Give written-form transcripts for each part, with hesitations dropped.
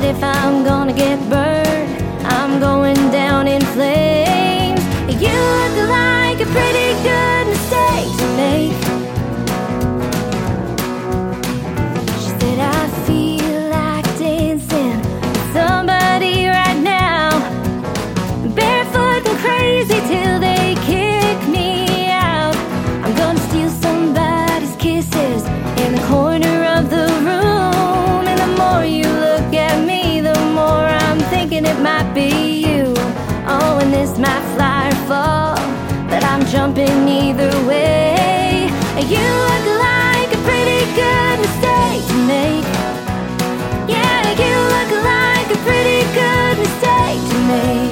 if I'm gonna get burned, I'm going down in flames. You look like a pretty good mistake to make. She said, I feel like dancing with somebody right now, barefoot and crazy till they kick me out. I'm gonna steal somebody's kisses in the corner of the room. And the more you look at me, the more I'm thinking it might be you. Oh, and this might fly or fall, but I'm jumping either way. You look like a pretty good mistake to make. Yeah, you look like a pretty good mistake to make.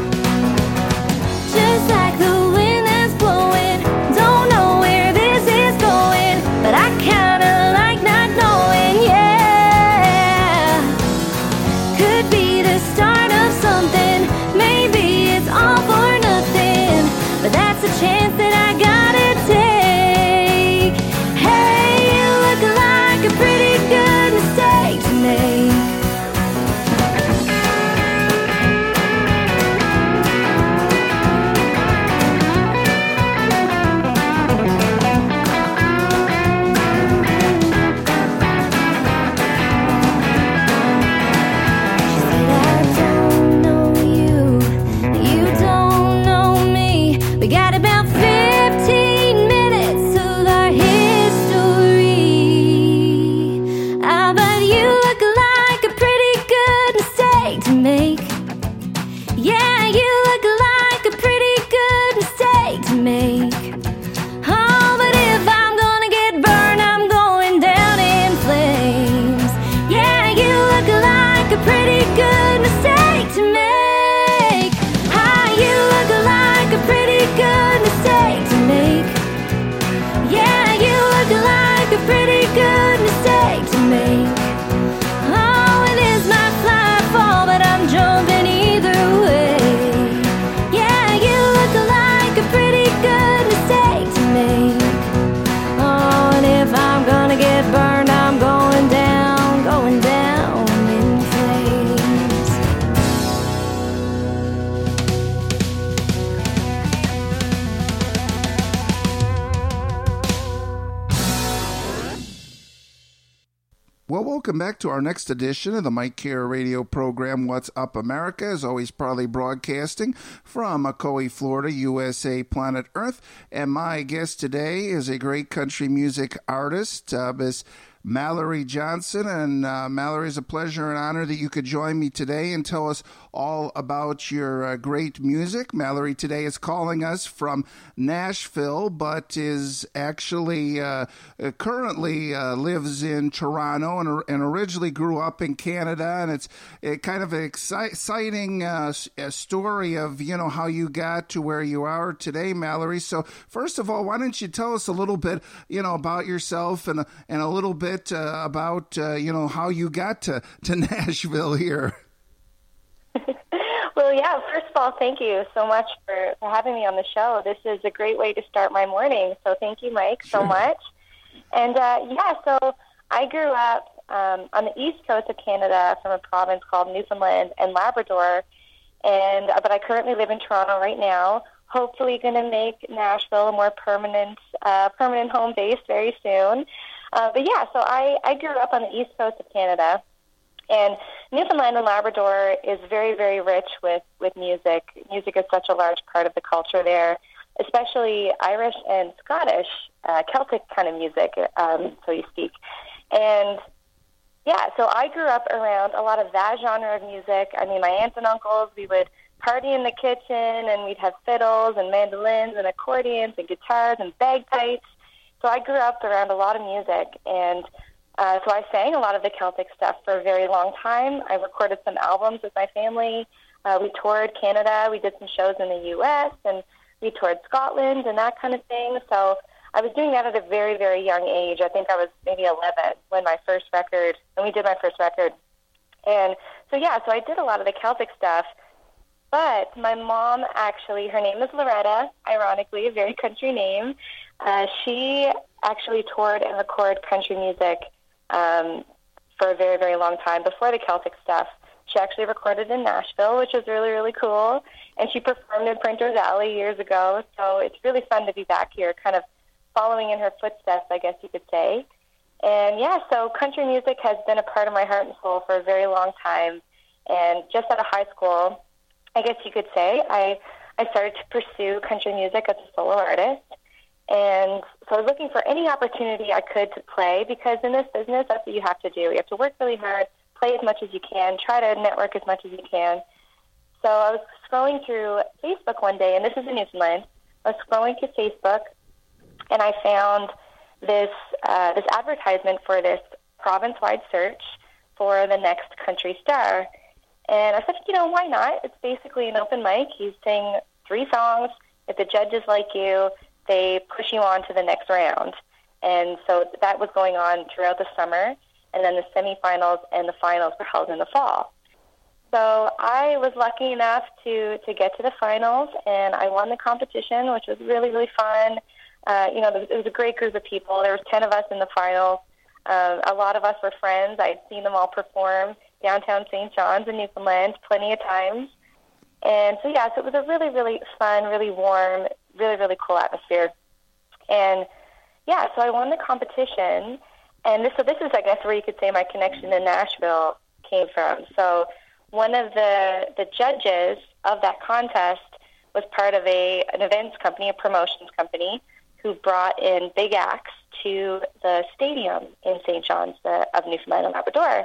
Just like the wind that's blowing, don't know where this is going, but I kinda like not knowing, yeah. Could be the start of something, maybe it's all for nothing, but that's a chance that I gotta take. Hey, you look like a pretty good mistake to make. Well, welcome back to our next edition of the Mike Care radio program, What's Up America, as always proudly broadcasting from Ocoee, Florida, USA, planet Earth. And my guest today is a great country music artist, Miss Mallory Johnson. And Mallory, it's a pleasure and honor that you could join me today and tell us all about your great music. Mallory today is calling us from Nashville, but is actually currently lives in Toronto and originally grew up in Canada. And it's kind of an exciting story of, you know, how you got to where you are today, Mallory. So first of all, why don't you tell us a little bit, you know, about yourself and a little bit about, you know, how you got to Nashville here. Well, yeah, first of all, thank you so much for having me on the show. This is a great way to start my morning, so thank you, Mike, so much. And, so I grew up on the east coast of Canada from a province called Newfoundland and Labrador, but I currently live in Toronto right now, hopefully going to make Nashville a more permanent home base very soon. So I grew up on the east coast of Canada. And Newfoundland and Labrador is very, very rich with music. Music is such a large part of the culture there, especially Irish and Scottish, Celtic kind of music, so you speak. And, so I grew up around a lot of that genre of music. I mean, my aunts and uncles, we would party in the kitchen, and we'd have fiddles and mandolins and accordions and guitars and bagpipes. So I grew up around a lot of music, and so I sang a lot of the Celtic stuff for a very long time. I recorded some albums with my family. We toured Canada. We did some shows in the U.S., and we toured Scotland and that kind of thing. So I was doing that at a very, very young age. I think I was maybe 11 when we did my first record. And so I did a lot of the Celtic stuff. But my mom actually, her name is Loretta, ironically, a very country name. She actually toured and recorded country music for a very, very long time before the Celtic stuff. She actually recorded in Nashville, which was really, really cool. And she performed in Printer's Alley years ago. So it's really fun to be back here, kind of following in her footsteps, I guess you could say. And yeah, so country music has been a part of my heart and soul for a very long time. And just out of high school, I guess you could say, I started to pursue country music as a solo artist. And so I was looking for any opportunity I could to play, because in this business, that's what you have to do. You have to work really hard, play as much as you can, try to network as much as you can. So I was scrolling through Facebook one day, and this is in Newfoundland. I was scrolling through Facebook, and I found this advertisement for this province-wide search for the next country star. And I said, why not? It's basically an open mic. You sing 3 songs. If the judges like you, they push you on to the next round. And so that was going on throughout the summer, and then the semifinals and the finals were held in the fall. So I was lucky enough to get to the finals, and I won the competition, which was really, really fun. It was a great group of people. There was 10 of us in the finals. A lot of us were friends. I'd seen them all perform downtown St. John's in Newfoundland plenty of times. And so, so it was a really, really fun, really warm, really, really cool atmosphere. And, so I won the competition. And this is, I guess, where you could say my connection to Nashville came from. So one of the judges of that contest was part of an events company, a promotions company, who brought in big acts to the stadium in St. John's of Newfoundland and Labrador.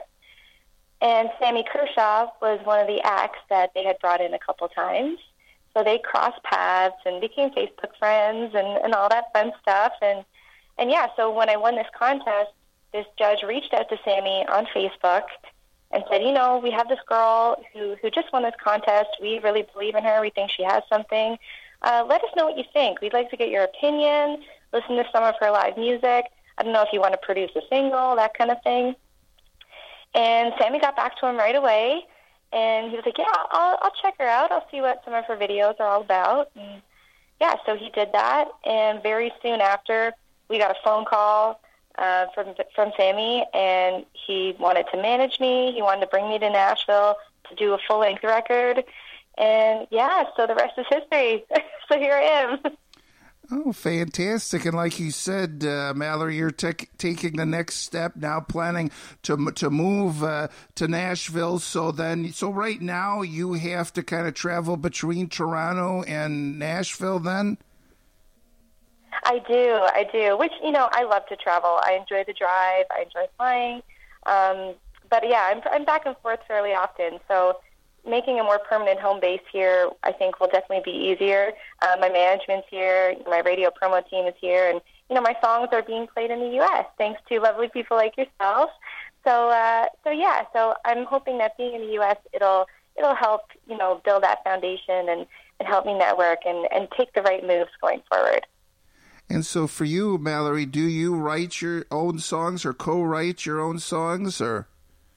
And Sammy Kershaw was one of the acts that they had brought in a couple times. So they crossed paths and became Facebook friends and all that fun stuff. And so when I won this contest, this judge reached out to Sammy on Facebook and said, we have this girl who just won this contest. We really believe in her. We think she has something. Let us know what you think. We'd like to get your opinion, listen to some of her live music. I don't know if you want to produce a single, that kind of thing. And Sammy got back to him right away, and he was like, I'll check her out. I'll see what some of her videos are all about. And so he did that, and very soon after, we got a phone call from Sammy, and he wanted to manage me. He wanted to bring me to Nashville to do a full-length record. And, so the rest is history. So here I am. Oh, fantastic. And like you said, Mallory, you're taking the next step now, planning to move to Nashville. So right now you have to kind of travel between Toronto and Nashville then? I do, which, I love to travel. I enjoy the drive. I enjoy flying. But I'm back and forth fairly often. So making a more permanent home base here, I think, will definitely be easier. My management's here, my radio promo team is here, and my songs are being played in the U.S. thanks to lovely people like yourself. So I'm hoping that being in the U.S. it'll help build that foundation and help me network and take the right moves going forward. And so for you, Mallory, do you write your own songs or co-write your own songs, or?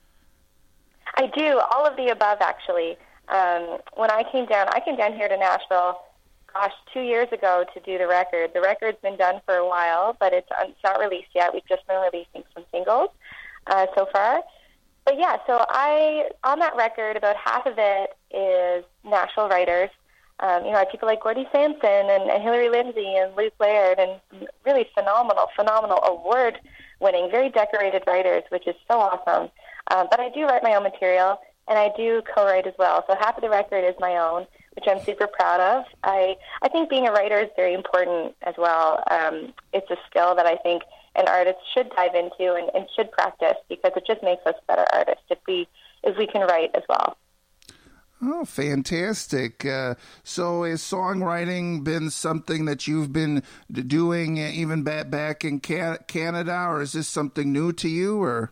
I do, all of the above, actually. When I came down here to Nashville, 2 years ago to do the record. The record's been done for a while, but it's not released yet. We've just been releasing some singles so far. But so on that record, about half of it is Nashville writers. I have people like Gordie Sampson and Hillary Lindsay and Luke Laird and really phenomenal award-winning, very decorated writers, which is so awesome. But I do write my own material, and I do co-write as well. So half of the record is my own, which I'm super proud of. I think being a writer is very important as well. It's a skill that I think an artist should dive into and should practice, because it just makes us better artists if we can write as well. Oh, fantastic. So has songwriting been something that you've been doing even back in Canada, or is this something new to you? Or?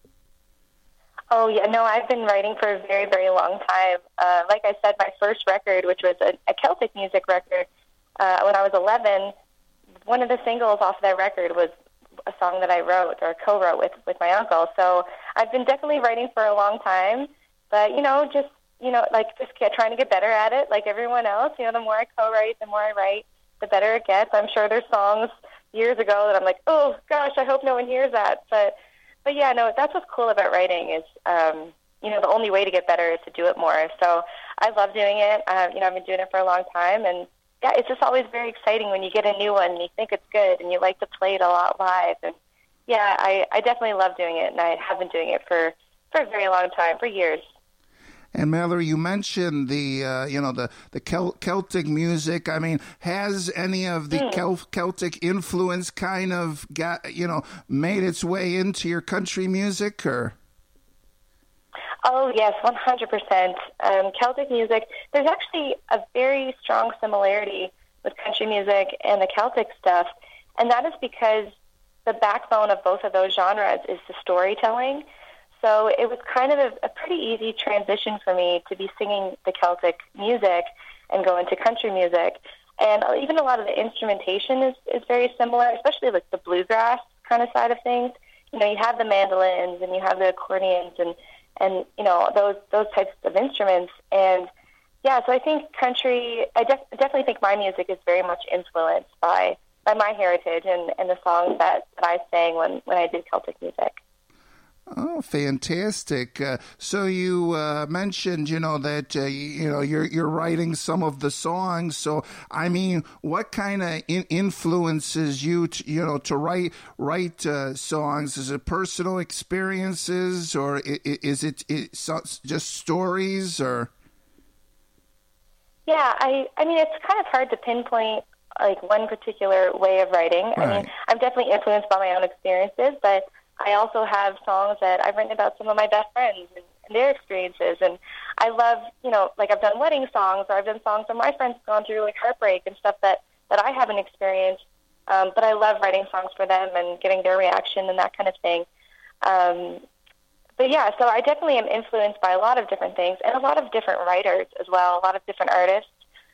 Oh, yeah, no, I've been writing for a very, very long time. Like I said, my first record, which was a Celtic music record, when I was 11, one of the singles off of that record was a song that I wrote or co-wrote with my uncle. So I've been definitely writing for a long time, but, just trying to get better at it like everyone else. The more I co-write, the more I write, the better it gets. I'm sure there's songs years ago that I'm like, oh, gosh, I hope no one hears that. But that's what's cool about writing is the only way to get better is to do it more. So I love doing it. I've been doing it for a long time, and yeah, it's just always very exciting when you get a new one and you think it's good and you like to play it a lot live. And yeah, I definitely love doing it, and I have been doing it for a very long time, for years. And Mallory, you mentioned the Celtic music. I mean, has any of the Celtic influence kind of made its way into your country music, or? Oh, yes, 100%. Celtic music, there's actually a very strong similarity with country music and the Celtic stuff, and that is because the backbone of both of those genres is the storytelling. So it was kind of a pretty easy transition for me to be singing the Celtic music and go into country music. And even a lot of the instrumentation is very similar, especially like the bluegrass kind of side of things. You have the mandolins and you have the accordions and those types of instruments. And yeah, so I think country, I definitely think my music is very much influenced by my heritage and the songs that I sang when I did Celtic music. Oh, fantastic! So you mentioned, that you're writing some of the songs. So I mean, what kind of influences you to write songs? Is it personal experiences, or is it just stories, or? Yeah, I mean, it's kind of hard to pinpoint like one particular way of writing. Right. I mean, I'm definitely influenced by my own experiences, but I also have songs that I've written about some of my best friends and their experiences. And I love, like I've done wedding songs, or I've done songs where my friends have gone through like heartbreak and stuff that I haven't experienced. But I love writing songs for them and getting their reaction and that kind of thing. But yeah, so I definitely am influenced by a lot of different things and a lot of different writers as well, a lot of different artists.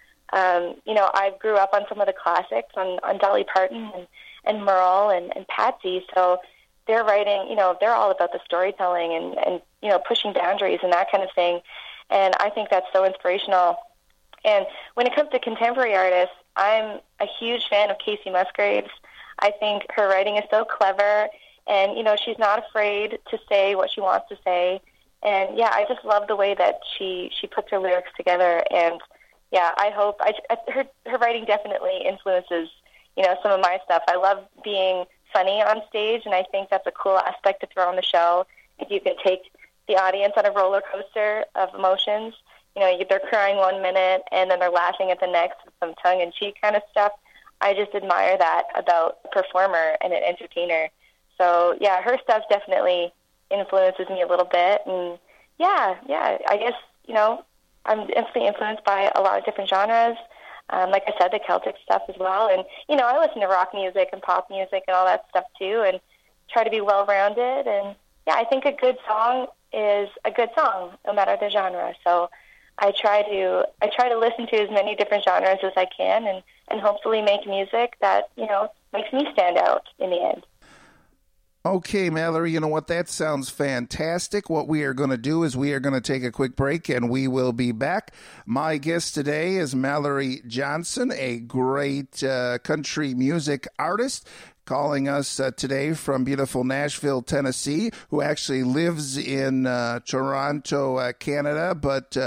I grew up on some of the classics on Dolly Parton and Merle and Patsy, so they're writing, they're all about the storytelling and pushing boundaries and that kind of thing. And I think that's so inspirational. And when it comes to contemporary artists, I'm a huge fan of Kacey Musgraves. I think her writing is so clever, and, she's not afraid to say what she wants to say. And, yeah, I just love the way that she puts her lyrics together. And, yeah, I hope her writing definitely influences, some of my stuff. I love being funny on stage, and I think that's a cool aspect to throw on the show. If you can take the audience on a roller coaster of emotions, they're crying 1 minute and then they're laughing at the next with some tongue-in-cheek kind of stuff. I just admire that about a performer and an entertainer. So, yeah, her stuff definitely influences me a little bit. And, yeah, I guess, I'm definitely influenced by a lot of different genres. Like I said, the Celtic stuff as well. And, I listen to rock music and pop music and all that stuff too, and try to be well-rounded. And, yeah, I think a good song is a good song, no matter the genre. So I try to listen to as many different genres as I can and hopefully make music that, makes me stand out in the end. Okay, Mallory, you know what? That sounds fantastic. What we are going to do is we are going to take a quick break, and we will be back. My guest today is Mallory Johnson, a great country music artist, calling us today from beautiful Nashville, Tennessee, who actually lives in Toronto, Canada, but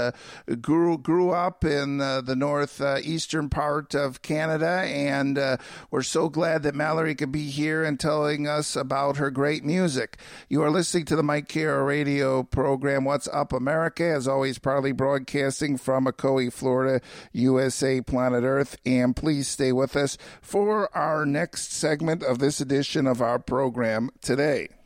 grew up in the northeastern part of Canada, and we're so glad that Mallory could be here and telling us about her great music. You are listening to the Mike Kara radio program, What's Up America, as always proudly broadcasting from Ocoee, Florida, USA, planet Earth, and please stay with us for our next segment of this edition of our program today.